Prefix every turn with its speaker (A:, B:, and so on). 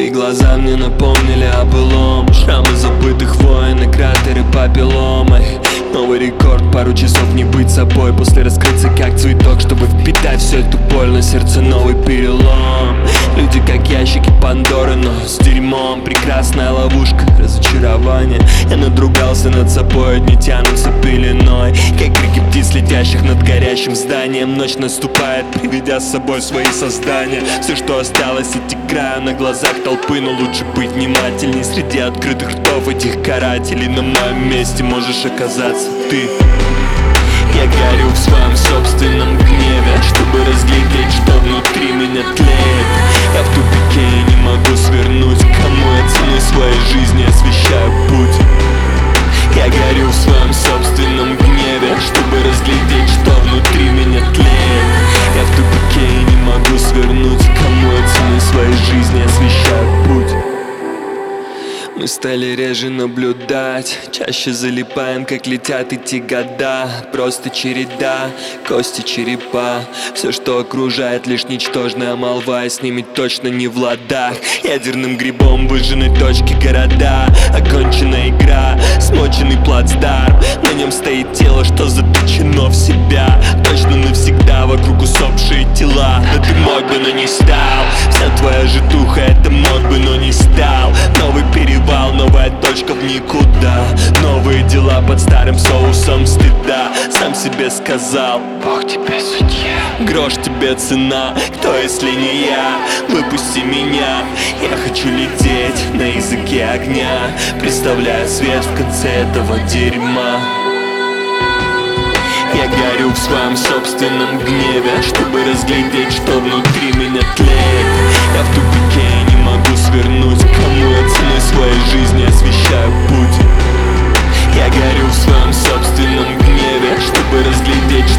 A: Твои глаза мне напомнили о былом. Шрамы забытых войн и кратеры папилломы. Новый рекорд, пару часов не быть собой. После раскрыться как цветок, чтобы впитать всю эту боль. На сердце новый перелом. Люди как ящики Пандоры, но с дерьмом. Прекрасная ловушка, разочарование. Я надругался над собой, дни тянутся пеленой. Как крики птиц, летящих над горящим зданием. Ночь наступает, приведя с собой свои создания. Все, что осталось, эти края на глазах толпы. Но лучше быть внимательней среди открытых ртов этих карателей. На моем месте можешь оказаться ты. Я горю в своем собственном гневе, чтобы разглядеть, что внутри меня тлеет. Я в тупике и не могу свернуть. Кому я ценой своей жизни освещаю путь? Я горю в своем собственном гневе, чтобы разглядеть, что внутри меня тлеет. Я в тупике и не могу свернуть. Кому я ценой своей жизни освещаю путь? Мы стали реже наблюдать, чаще залипаем, как летят эти года. Просто череда, кости, черепа. Все, что окружает, лишь ничтожная молва. И с ними точно не в ладах. Ядерным грибом выжжены точки города. Оконченная игра, смоченный плацдарм. На нем стоит тело, что заточено в себя. Точно навсегда вокруг усопшие тела. Но ты мог бы, но не стал. Вся твоя житуха, это мог бы, но не стал. Новый перевал, новая точка в никуда. Новые дела под старым соусом стыда. Сам себе сказал: Бог тебе судья. Грош тебе цена, кто если не я? Выпусти меня, я хочу лететь на языке огня. Представляю свет в конце этого дерьма. Я горю в своем собственном гневе, чтобы разглядеть, что внутри меня тлеет. Я в тупике и не могу свернуть. Кому я ценой своей жизни освещаю путь? Я горю в своем собственном гневе, чтобы разглядеть,